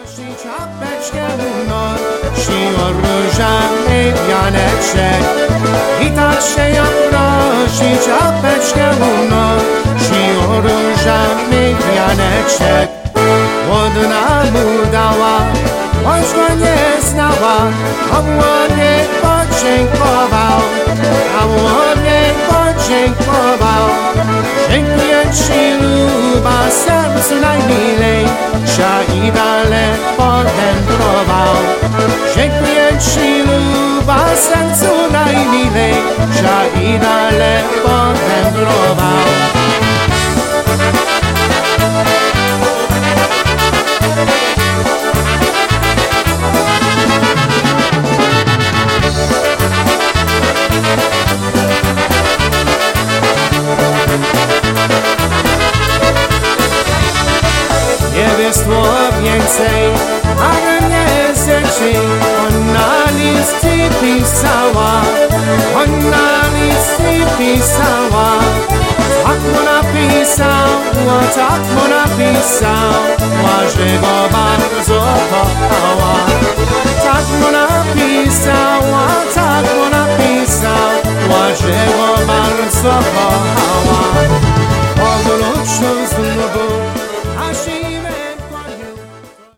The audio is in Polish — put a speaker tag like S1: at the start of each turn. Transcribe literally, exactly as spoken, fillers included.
S1: Și ciapeczkę unor și o różane wianeczek. I tak się ją prosi ciapeczkę unor și o różane wianeczek. Odna mu dała, choć go nie znała, a on jej podziękował, a on jej podziękował. Dziękuję ci, luba, sercu najmilej, i dalej podędrował. Dziękuję ci, luba, sercu najmilej, i dalej podędrował. Niebiestwo więcej, ale nie zeci. Ona listy pisała, ona listy pisała. Tak mu napisała, tak mu napisała, że go bardzo kochała. Tak mu napisała, tak mu napisała, że go bardzo kochała.